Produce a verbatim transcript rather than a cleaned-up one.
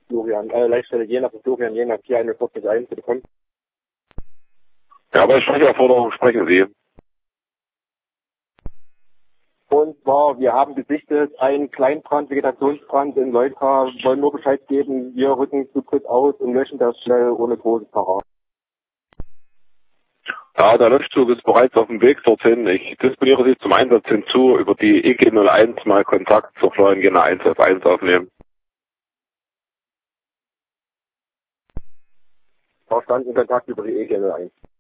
Florian, äh, Leitstelle Jena für Florian Jena vier eins vier eins, bitte kommen. Ja, bei Sprecherforderung sprechen Sie. Und zwar, wir haben gesichtet einen Kleinbrand, Vegetationsbrand in Leutra, wollen nur Bescheid geben, wir rücken zu dritt aus und löschen das schnell ohne großes Verrat. Ja, der Löschzug ist bereits auf dem Weg dorthin. Ich disponiere Sie zum Einsatz hinzu, über die E G null eins mal Kontakt zur Florian Jena eins F eins aufnehmen. Verstanden, Kontakt über die E G null eins.